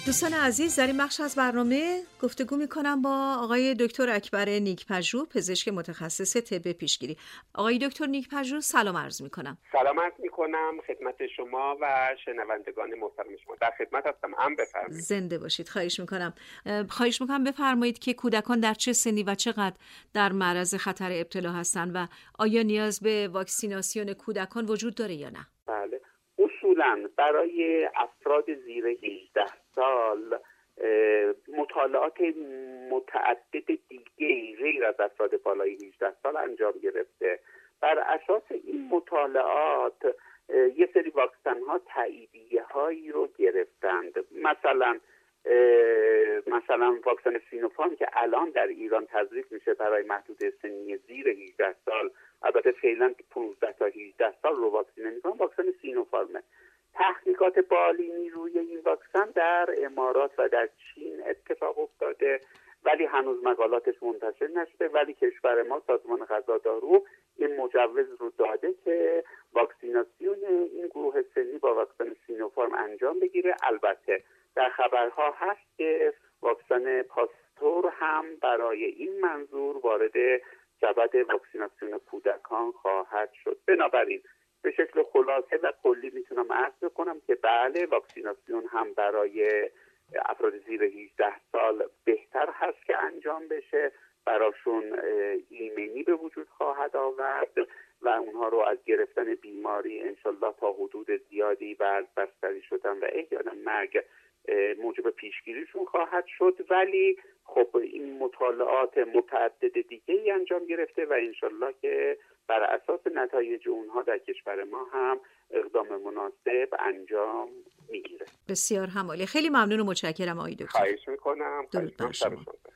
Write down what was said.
دوستان عزیز، در این بخش از برنامه گفتگو می‌کنم با آقای دکتر اکبر نیک‌پژوه، پزشک متخصص طب پیشگیری. آقای دکتر نیک‌پژوه، سلام عرض می‌کنم. سلام عرض می‌کنم خدمت شما و شنوندگان محترم شما. در خدمت هستم. بفرمایید. زنده باشید. خواهش می‌کنم بفرمایید که کودکان در چه سنی و چقدر در معرض خطر ابتلا هستند و آیا نیاز به واکسیناسیون کودکان وجود داره یا نه؟ بله. اصولاً برای افراد زیر 18 سال مطالعات متعدد دیگه غیر از افراد بالای 18 سال انجام گرفته. بر اساس این مطالعات یه سری واکسن ها تاییدیه هایی رو گرفتند. مثلا واکسن سینوفارم که الان در ایران تزریق میشه برای محدوده سنی زیر 18 سال، البته فعلا 15 تا 18 سال رو واکسینه میکنن، واکسن سینوفارمه. تحقیقات بالینی روی این واکسن در امارات و در چین اتفاق افتاده ولی هنوز مقالاتش منتشر نشده، ولی کشور ما سازمان غذادارو این مجوز رو داده که واکسیناسیون این گروه سنی با واکسن سینوفارم انجام بگیره. البته در خبرها هست که واکسن پاستور هم برای این منظور وارد جبهه واکسیناسیون کودکان خواهد شد. بنابراین به شکل خلاصه و کلی میتونم عرض کنم که بله، واکسیناسیون هم برای افراد زیر 18 سال بهتر هست که انجام بشه، براشون ایمنی به وجود خواهد آورد و اونها رو از گرفتن بیماری انشالله تا حدود زیادی و از بستری شدن و احیانا مرگ موجب پیشگیریشون خواهد شد. ولی خب این مطالعات متعدد دیگه ای انجام گرفته و انشالله که بر اساس نتایج اونها در کشور ما هم اقدام مناسب انجام میگیره. بسیار همالی. خیلی ممنون و متشکرم آقای دکتر. خواهش میکنم. درود بر شما.